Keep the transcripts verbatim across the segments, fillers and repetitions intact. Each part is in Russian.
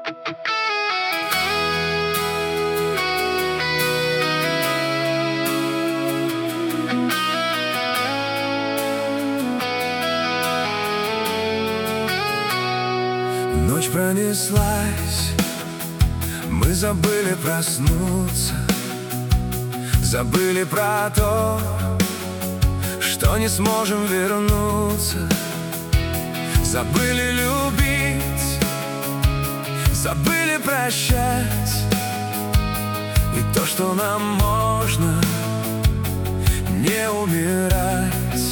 Ночь пронеслась, мы забыли проснуться, забыли про то, что не сможем вернуться. Забыли любить, забыли прощать, и то, что нам можно не умирать.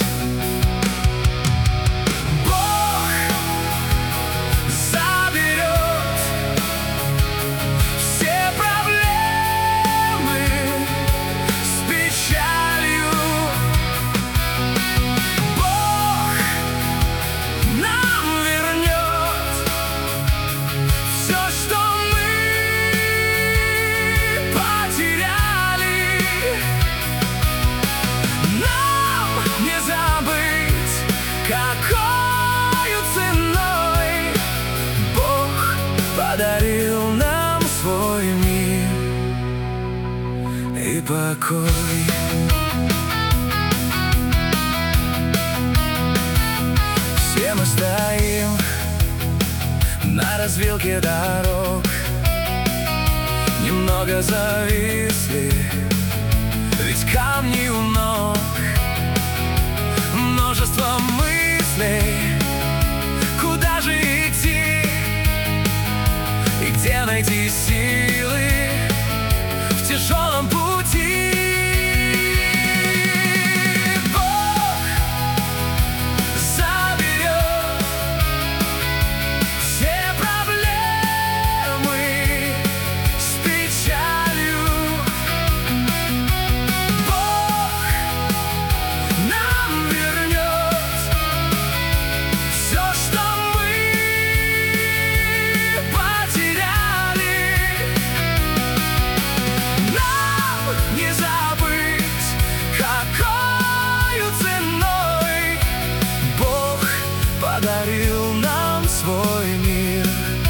Подарил нам свой мир и покой. Все мы стоим на развилке дорог, немного зависли, ведь камни у ног. Множество мыслей, куда же идти и где найти силы в тяжелом пути. Бог заберет все проблемы с печалью. Бог нам вернет все, что подарил нам свой мир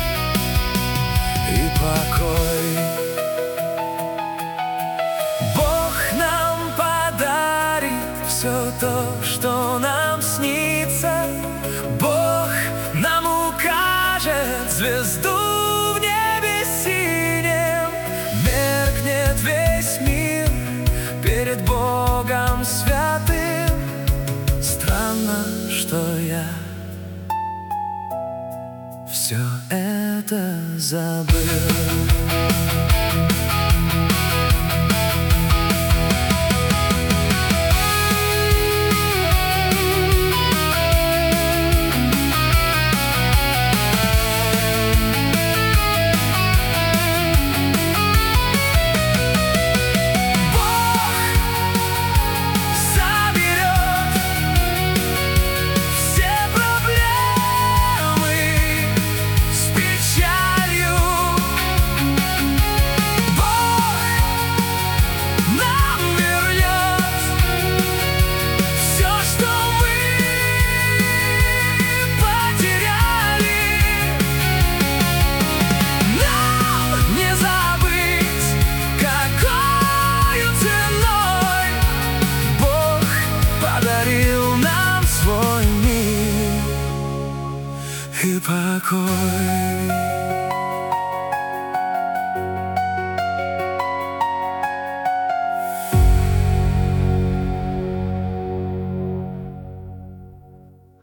и покой. Бог нам подарит все то, что нам снится. Бог нам укажет звезду в небе синем. Меркнет весь мир перед Богом святым. Странно, что я все это забыл. И покой.